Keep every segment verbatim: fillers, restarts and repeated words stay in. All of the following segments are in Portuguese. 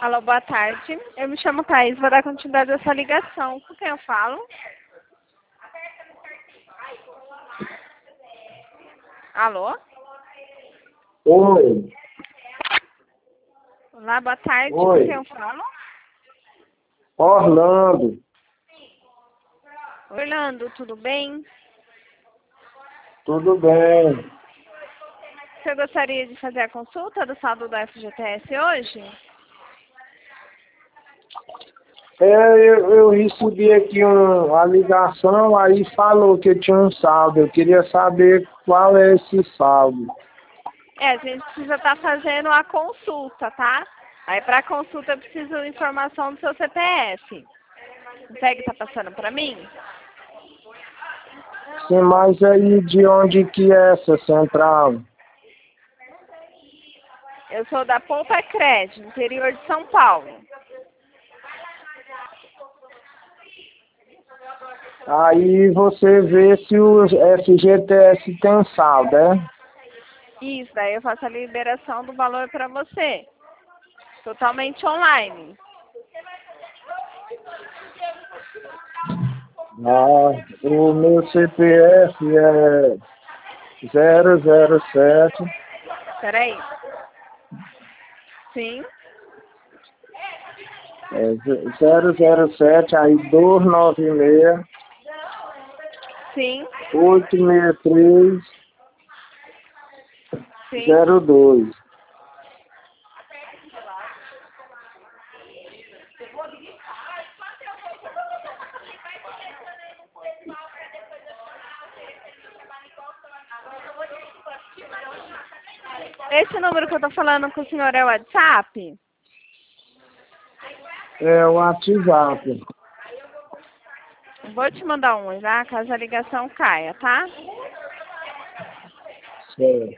Alô, boa tarde. Eu me chamo Thaís, vou dar continuidade a essa ligação. Com quem eu falo? Alô? Oi. Olá, boa tarde. Oi. Com quem eu falo? Orlando. Orlando, tudo bem? Tudo bem? Você gostaria de fazer a consulta do saldo do F G T S hoje? É, eu, eu recebi aqui um, a ligação, aí falou que tinha um saldo. Eu queria saber qual é esse saldo. É, a gente precisa estar fazendo a consulta, tá? Aí para a consulta eu preciso de informação do seu C P F. Consegue estar passando para mim? Sim, mas aí de onde que é essa central? Eu sou da Poupa Crédito, interior de São Paulo. Aí você vê se o F G T S tem saldo, é? Isso, daí eu faço a liberação do valor para você. Totalmente online. Ah, o meu C P F é zero zero sete. Peraí. Sim, É zero zero sete, aí dois nove seis, sim, oito seis três, sim. zero dois. Esse número que eu tô falando com o senhor é o WhatsApp? É o WhatsApp. Vou te mandar um, já, caso a ligação caia, tá? Certo.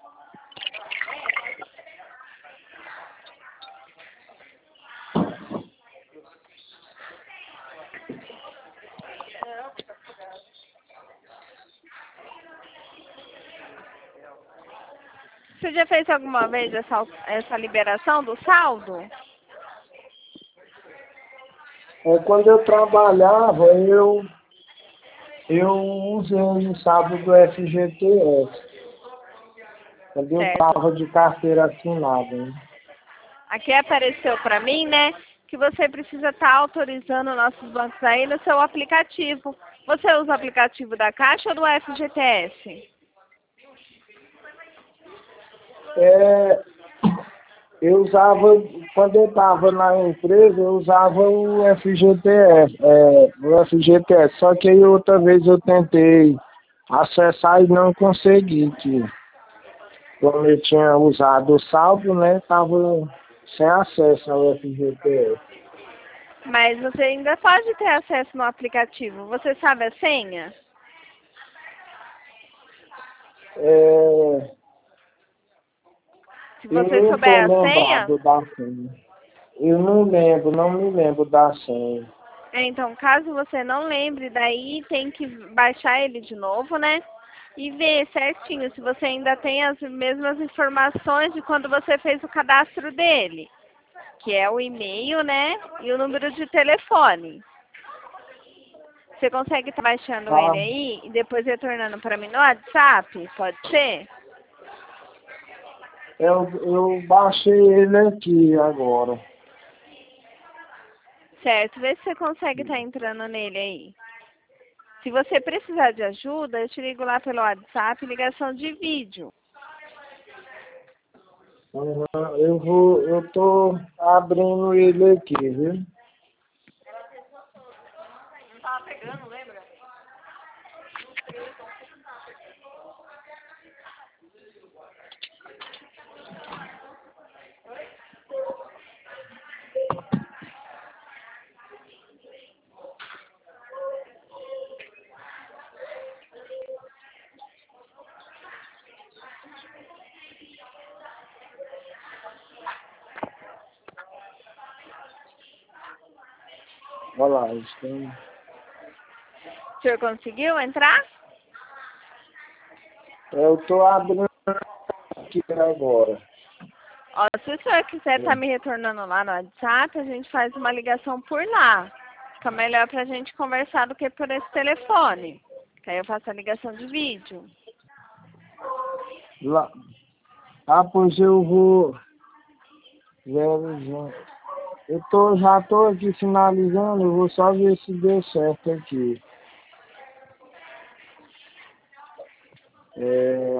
Você já fez alguma vez essa, essa liberação do saldo? É, quando eu trabalhava, eu, eu usei o saldo do F G T S. Quando eu Certo. estava de carteira assinada, né? Aqui apareceu para mim, né, que você precisa estar autorizando nossos bancos aí no seu aplicativo. Você usa o aplicativo da Caixa ou do F G T S? É, eu usava, quando eu estava na empresa, eu usava o F G T S, é, o F G T S, só que aí outra vez eu tentei acessar e não consegui, que como eu tinha usado o saldo, né, estava sem acesso ao F G T S. Mas você ainda pode ter acesso no aplicativo. Você sabe a senha? É, Se eu você não estou souber a senha, lembrado da senha. Eu não lembro, não me lembro da senha. é, então, caso você não lembre, daí tem que baixar ele de novo, né? E ver certinho se você ainda tem as mesmas informações de quando você fez o cadastro dele, que é o e-mail, né? E o número de telefone. Você consegue estar baixando Ah, ele aí e depois retornando para mim no WhatsApp? Pode ser? eu, eu baixei ele aqui agora. Certo, vê se você consegue estar entrando nele aí. Se você precisar de ajuda, eu te ligo lá pelo WhatsApp, ligação de vídeo. Uhum, eu vou, eu tô abrindo ele aqui, viu? Olha lá, estão... O senhor conseguiu entrar? eu tô abrindo aqui agora. Ó, se o senhor quiser estar me retornando lá no WhatsApp, a gente faz uma ligação por lá. Fica melhor pra gente conversar do que por esse telefone. Que aí eu faço a ligação de vídeo. Lá. Ah, pois eu vou... Zero, eu tô, já tô aqui finalizando, eu vou só ver se deu certo aqui. É...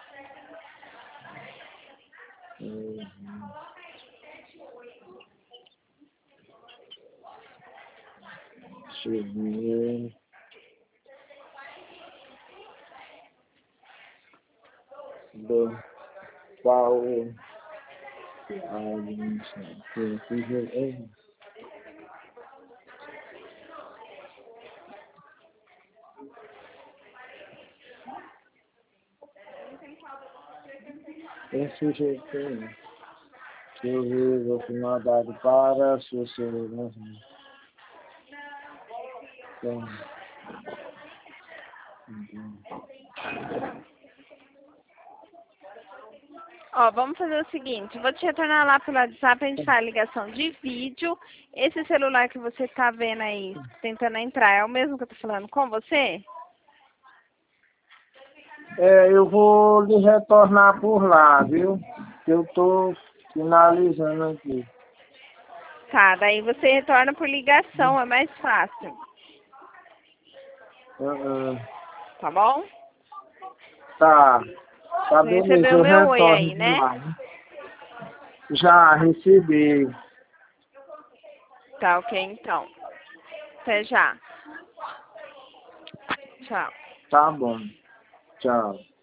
é... Deixa eu ver... Do... Qual... Ah, não sei. Tem sujeito aí. Deixa eu ver, vou filmar dado para sociedade. Tem. Ó, vamos fazer o seguinte, vou te retornar lá pelo WhatsApp, a gente faz a ligação de vídeo. Esse celular que você tá vendo aí, tentando entrar, é o mesmo que eu tô falando com você? É, eu vou lhe retornar por lá, viu? Eu tô finalizando aqui. Tá, daí você retorna por ligação, é mais fácil. Uh, uh, Tá bom? tá, tá Você beleza, recebeu eu meu oi retorno aí, por né? lá. Já recebi. Tá, ok, então. Até já. Tchau. Tá bom. Tchau.